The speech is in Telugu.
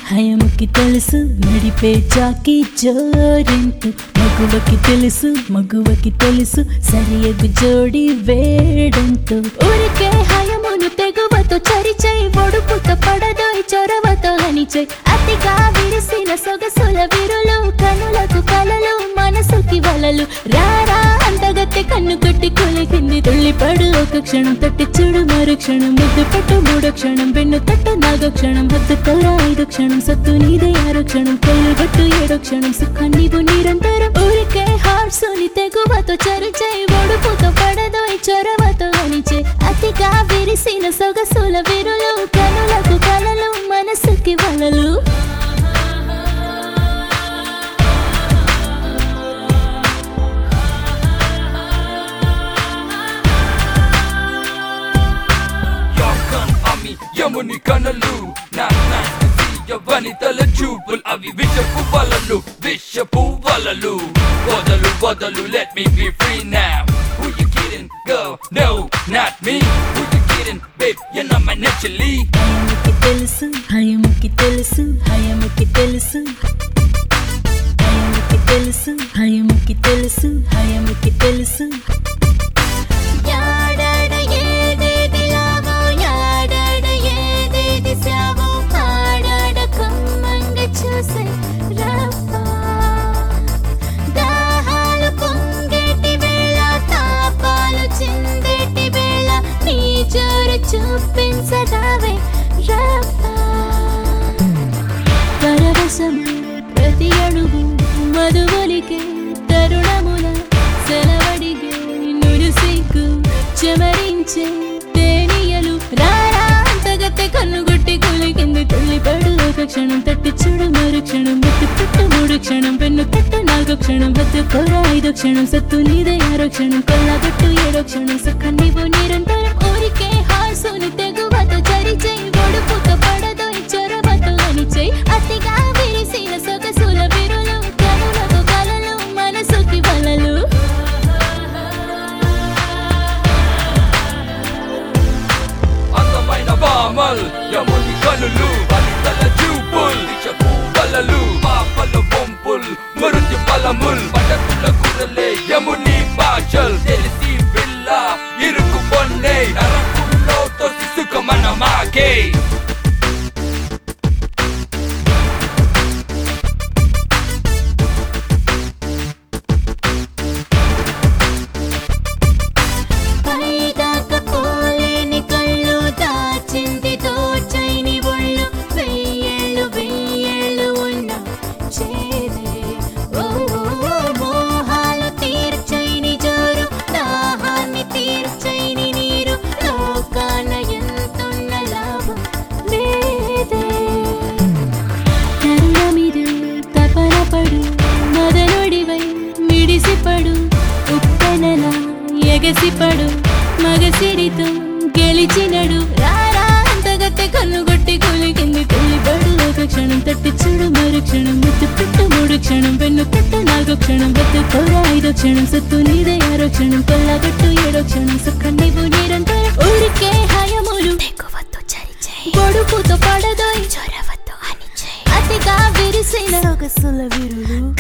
హయముకి తెలుసు నడిపే చాకి జోరెంటు మగువకి తెలుసు సరియగు జోడి వేడంటు ఊరికే హయమును తెగువతో చరిచై ఒడుపుతో పడదోయ్ చొరవతో హనిచై అతిగా విరిసిన సొగసుల విరులు కనులకు కలలు మనసుకి వలలు రారా అంతగత్తె కన్ను కట్టి కొలికింది తుళ్ళిపడు ఒక క్షణం తట్టి చూడు మరు క్షణం ముద్దు పట్టు మూడో క్షణం వెన్ను తట్టు నాగో క్షణం హద్దు తోరా ఐదో క్షణం సత్తు నీదే ఆరో క్షణం కళ్ళు గట్టు ఏడో క్షణం సుఖాన్ని నిరంతరం ఊరికే హార్సుని తెగువతో చరిచై ఒడుపుతో పడదోయ్ చొరవతో హనిచే అతిగా విరిసిన సొగసుల విరులు కనులకు కలలు మనసుకి వలలు యముని కనలు వనితల చూపులు అవి విషపు వలలు వదలు let me be free now. Who you kidding girl? No, not me. Who you kidding babe? You're not my naturally. హయముకి తెలుసు యాడడ ఏదేది లావో యాడడ ఏదేది సావో ఆడడ కమ్మంగ చూసే రప్పా దాహాలు పొంగేటి వేళ తాపాలు చిందేటి వేళ నీ జోరు చూపించదావే రప్పా పరవశము ప్రతి అడుగు మధువలికే తరుణముల సెలవడిగే నురుసిగ్గు చెమరించే తేనియలు రారా అంతగత్తె కన్నుగొట్టి కొలికింది తుళ్ళిపడు ఒక క్షణం తట్టి చూడు మరు క్షణం ముద్దు పెట్టు మూడు క్షణం వెన్ను తట్టు నాలుగో క్షణం హద్దు కోరా ఐదో క్షణం సత్తు నీదే ఆరో క్షణం కొల్లగట్టు ఏడో క్షణం సుఖాన్ని నిరంతరం ఊరికే హాసుని తెగువతో చరిచై ఒడుపుతో పడదోయ్ చొరవతో హనిచై అతిగా విరిసిన సొగసుల విరులు కనులకు కలలు మనసుకి వలలు అందమైన బామల్ యముని కనులు వనితల చూపుల్ విషపు వలలు పాపలు బొంపుల్ మృత్యు బలముల్ పడకుల కురలే యముని భాషల్ తెలిసి పిల్ల ఇరుకు పొన్నే నరకుల్లో తోసి సుఖమన మాకే పైదాకపోలేని కళ్ళు దాచింది దోచైని ఒళ్ళు వెయ్యేళ్ళు ఉన్న చేదే ఓ మోహాలు తీర్చైని జోరు దాహాన్ని తీర్చైని నీరు లోకాన ఎంతున్న లాభం లేదే తరుణమిదే తపన పడు మదనుడివై మిడిసిపడు ఉప్పెనలా ఎగసిపడు మగసిరితో గెలిచినడు రారా అంతగత్తె కన్నుగొట్టి కొలికింది తుళ్ళిపడు ఒక క్షణం తట్టి చూడు మరు క్షణం ముద్దు పెట్టు మూడు క్షణం వెన్ను తట్టు నాలుగో క్షణం హద్దు కోరా ఐదో క్షణం సత్తు నీదే ఆరో క్షణం కొల్లగట్టు ఏడో క్షణం సుఖాన్ని నిరంతరం ఊరికే హయములు తెగువతో చరిచై ఒడుపుతో పడదోయ్ చొరవతో హనిచై అతిగా విరిసిన సొగసుల విరులు